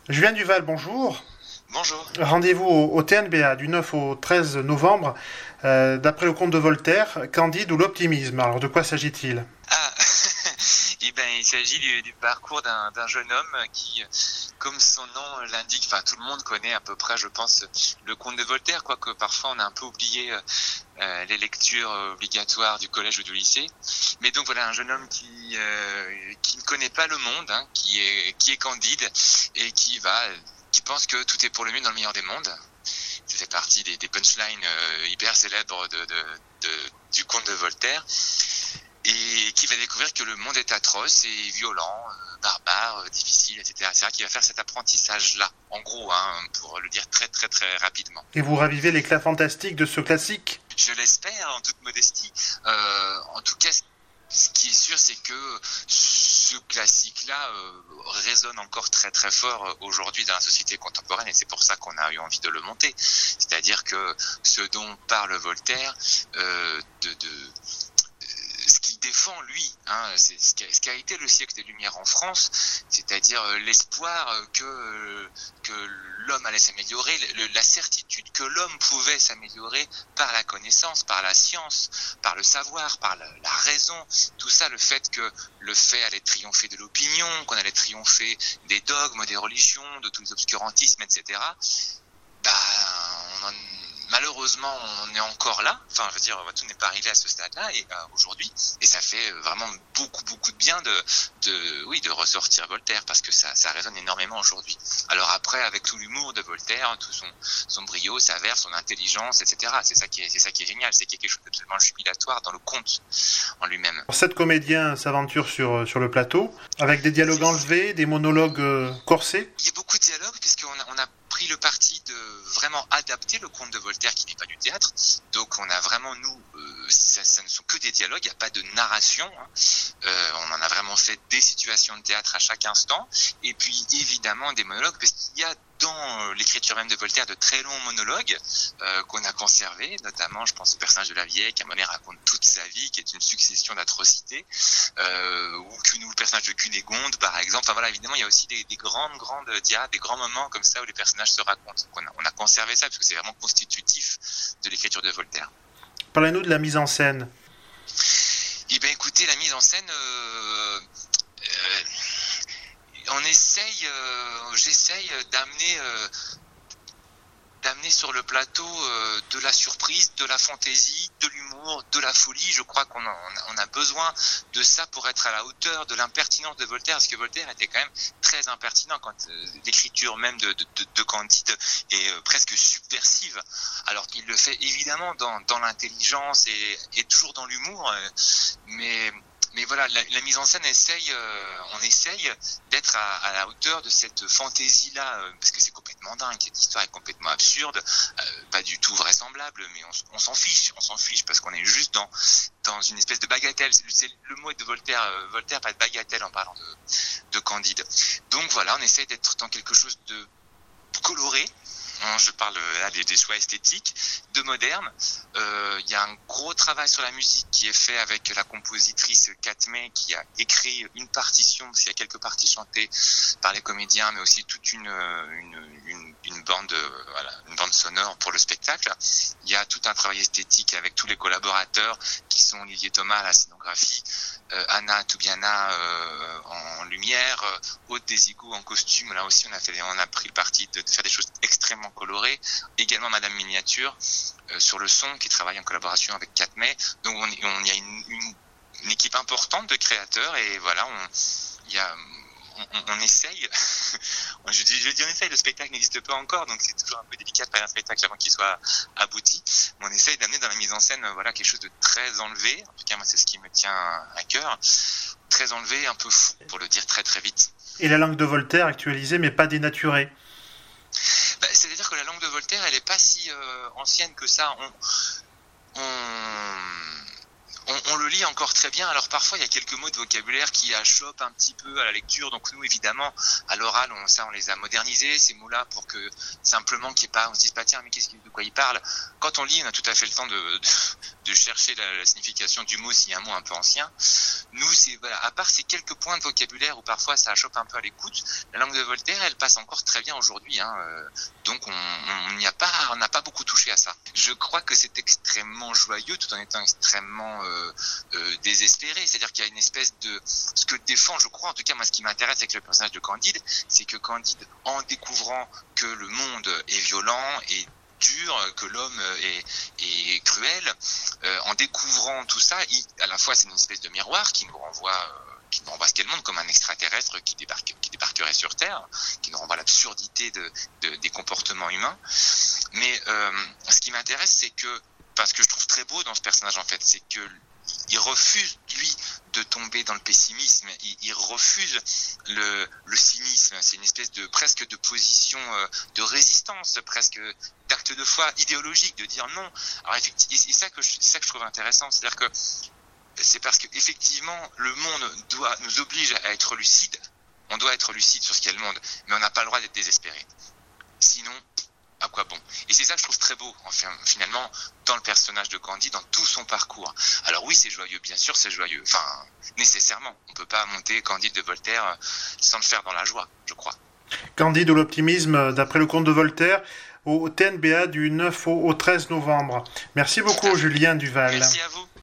Julien Duval, bonjour. Bonjour. Rendez-vous au TNBA du 9 au 13 novembre. D'après le conte de Voltaire, Candide ou l'optimisme. Alors de quoi s'agit-il? Ah, il s'agit du parcours d'un jeune homme qui, comme son nom l'indique, enfin tout le monde connaît à peu près, je pense, le conte de Voltaire, quoique parfois on a un peu oublié les lectures obligatoires du collège ou du lycée. Mais donc voilà, un jeune homme qui ne connaît pas le monde, hein, qui est Candide et qui pense que tout est pour le mieux dans le meilleur des mondes. Ça fait partie des punchlines hyper célèbres du conte de Voltaire, et qui va découvrir que le monde est atroce et violent, barbare, difficile, etc., qui va faire cet apprentissage-là, en gros, hein, pour le dire très très très rapidement. Et vous ravivez l'éclat fantastique de ce classique? Je l'espère, en toute modestie. En tout cas, ce qui est sûr, c'est que ce classique-là résonne encore très très fort aujourd'hui dans la société contemporaine, et c'est pour ça qu'on a eu envie de le monter. C'est-à-dire que ce dont parle Voltaire, ce qu'il défend, lui, hein, c'est ce qui a été le siècle des Lumières en France, c'est-à-dire l'espoir que l'homme allait s'améliorer, la certitude que l'homme pouvait s'améliorer par la connaissance, par la science, par le savoir, par la raison, tout ça, le fait que le fait allait triompher de l'opinion, qu'on allait triompher des dogmes, des religions, de tous les obscurantismes, etc. Malheureusement, on est encore là. Enfin, je veux dire, tout n'est pas arrivé à ce stade-là et aujourd'hui, et ça fait vraiment beaucoup de bien de ressortir Voltaire, parce que ça résonne énormément aujourd'hui. Alors après, avec tout l'humour de Voltaire, tout son brio, sa verve, son intelligence, etc. C'est ça qui est génial, c'est qu'il y a quelque chose d'absolument jubilatoire dans le conte en lui-même. 7 comédiens s'aventurent sur le plateau, avec des dialogues enlevés, des monologues corsés. Il y a beaucoup de dialogues, puisqu'on a pris le parti de vraiment adapter le conte de Voltaire, qui n'est pas du théâtre. Donc on a vraiment, nous, ça ne sont que des dialogues, il n'y a pas de narration, hein. On en a vraiment fait des situations de théâtre à chaque instant, et puis évidemment des monologues, parce qu'il y a dans l'écriture même de Voltaire de très longs monologues qu'on a conservés, notamment je pense au personnage de la vieille qui à un moment raconte toute sa vie, qui est une succession d'atrocités, ou le personnage de Cunégonde par exemple. Enfin voilà, évidemment il y a aussi des grandes diades, des grands moments comme ça où les personnages se racontent. On a conservé ça parce que c'est vraiment constitutif de l'écriture de Voltaire. Parlez-nous de la mise en scène. Eh bien écoutez, la mise en scène, j'essaye d'amener sur le plateau de la surprise, de la fantaisie, de l'humour, de la folie. Je crois qu'on a besoin de ça pour être à la hauteur de l'impertinence de Voltaire, parce que Voltaire était quand même très impertinent quand l'écriture même de Candide est presque subversive, alors qu'il le fait évidemment dans l'intelligence et toujours dans l'humour, mais voilà, la mise en scène on essaye d'être à la hauteur de cette fantaisie-là, parce que c'est complètement dingue, cette histoire est complètement absurde, pas du tout vraisemblable, mais on s'en fiche, parce qu'on est juste dans une espèce de bagatelle. C'est le mot de Voltaire, Voltaire pas de bagatelle en parlant de Candide. Donc voilà, on essaye d'être dans quelque chose de coloré. Je parle là des choix esthétiques, de moderne. Il y a un gros travail sur la musique qui est fait avec la compositrice Katmé, qui a écrit une partition, parce qu'il y a quelques parties chantées par les comédiens, mais aussi toute une bande, une bande sonore pour le spectacle. Il y a tout un travail esthétique avec tous les collaborateurs qui sont Olivier Thomas à la scénographie, Anna Toubiana en lumière, Aude Desigou en costume. Là aussi, on a pris le parti de faire des choses extrêmement colorées. Également Madame Miniature sur le son, qui travaille en collaboration avec Katmé. Donc il y a une équipe importante de créateurs, et voilà, on essaye. Je dis on essaye, le spectacle n'existe pas encore, donc c'est toujours un peu délicat de faire un spectacle avant qu'il soit abouti. Mais on essaye d'amener dans la mise en scène quelque chose de très enlevé. En tout cas, moi, c'est ce qui me tient à cœur. Très enlevé, un peu fou, pour le dire très très vite. Et la langue de Voltaire actualisée, mais pas dénaturée. C'est-à-dire que la langue de Voltaire, elle n'est pas si ancienne que ça. On le lit encore très bien. Alors parfois il y a quelques mots de vocabulaire qui achoppent un petit peu à la lecture, donc nous évidemment à l'oral on les a modernisés, ces mots-là, pour que simplement qu'il n'y ait pas, on se dise pas tiens mais de quoi il parle. Quand on lit, on a tout à fait le temps de chercher la signification du mot, s'il y a un mot un peu ancien. Nous, voilà, à part ces quelques points de vocabulaire où parfois ça chope un peu à l'écoute, la langue de Voltaire, elle passe encore très bien aujourd'hui. Donc on n'a pas beaucoup touché à ça. Je crois que c'est extrêmement joyeux tout en étant extrêmement désespéré. C'est-à-dire qu'il y a une espèce de... Ce que défend, je crois, en tout cas moi ce qui m'intéresse avec le personnage de Candide, c'est que Candide, en découvrant que le monde est violent et dur, que l'homme est cruel, en découvrant tout ça, à la fois c'est une espèce de miroir qui nous renvoie ce qu'est le monde, comme un extraterrestre qui débarquerait sur Terre, qui nous renvoie l'absurdité des comportements humains. Mais ce qui m'intéresse, c'est que, parce que je trouve très beau dans ce personnage en fait, c'est que il refuse, lui, de tomber dans le pessimisme, il refuse le cynisme. C'est une espèce de presque de position de résistance, presque d'acte de foi idéologique, de dire non. Alors effectivement, c'est ça que je trouve intéressant, c'est-à-dire que c'est parce que effectivement le monde nous oblige à être lucide. On doit être lucide sur ce qu'est le monde, mais on n'a pas le droit d'être désespéré. Sinon, à quoi bon? Et c'est ça que je trouve très beau, enfin, finalement, dans le personnage de Candide, dans tout son parcours. Alors oui, c'est joyeux, bien sûr, c'est joyeux. Enfin, nécessairement. On ne peut pas monter Candide de Voltaire sans le faire dans la joie, je crois. Candide ou l'optimisme, d'après le conte de Voltaire, au TNBA du 9 au 13 novembre. Merci beaucoup, Julien Duval. Merci à vous.